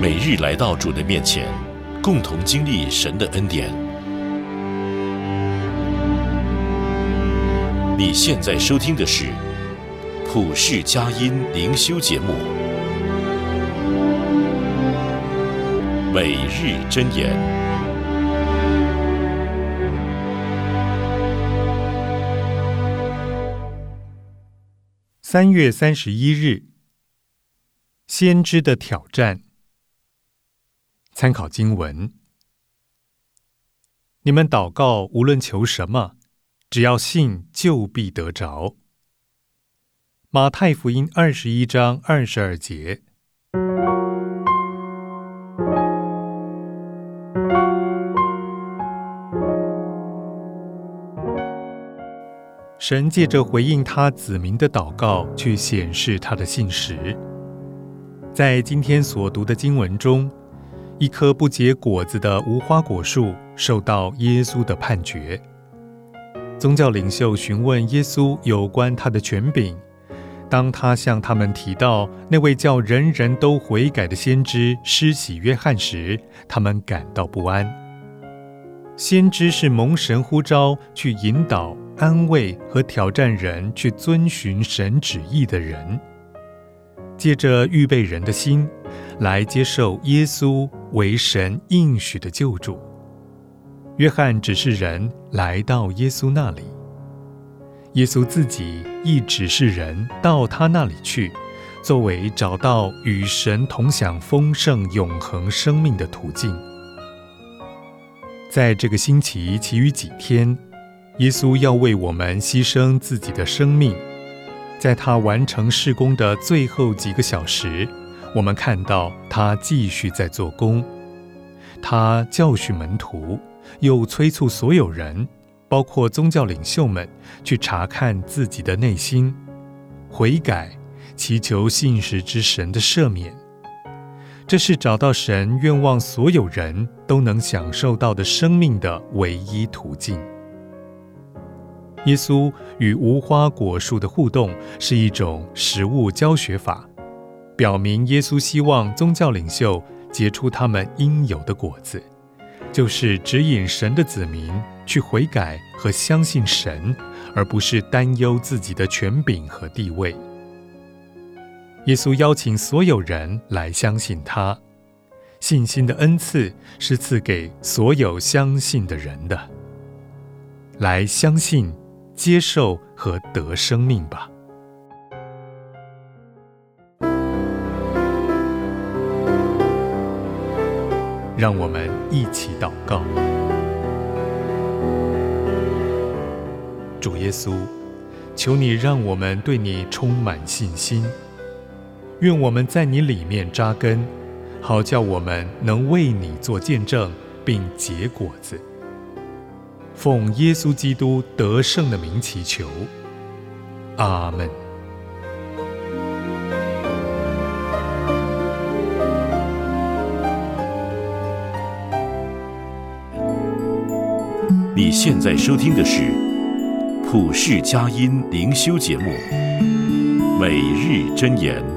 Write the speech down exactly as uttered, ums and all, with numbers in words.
每日来到主的面前，共同经历神的恩典。你现在收听的是普世佳音灵修节目，每日箴言。 三月三十一日，先知的挑战。参考经文：你们祷告，无论求什么，只要信，就必得着。马太福音二十一章二十二节。神借着回应他子民的祷告，去显示他的信实。在今天所读的经文中，一棵不结果子的无花果树受到耶稣的判决。宗教领袖询问耶稣有关他的权柄，当他向他们提到那位叫人人都悔改的先知施洗约翰时，他们感到不安。先知是蒙神呼召去引导、安慰和挑战人去遵循神旨意的人，借着预备人的心来接受耶稣为神应许的救主。约翰指示人来到耶稣那里，耶稣自己亦指示人到他那里去，作为找到与神同享丰盛永恒生命的途径。在这个星期其余几天，耶稣要为我们牺牲自己的生命。在他完成事工的最后几个小时，我们看到他继续在做工。他教训门徒，又催促所有人，包括宗教领袖们，去查看自己的内心，悔改，祈求信实之神的赦免。这是找到神愿望所有人都能享受到的生命的唯一途径。耶稣与无花果树的互动是一种实务教学法，表明耶稣希望宗教领袖结出他们应有的果子，就是指引神的子民去悔改和相信神，而不是担忧自己的权柄和地位。耶稣邀请所有人来相信他，信心的恩赐是赐给所有相信的人的。来相信、接受和得生命吧。让我们一起祷告。主耶稣，求你让我们对你充满信心，愿我们在你里面扎根，好叫我们能为你做见证，并结果子。奉耶稣基督得胜的名祈求，阿们。 你现在收听的是普世佳音灵修节目，每日箴言。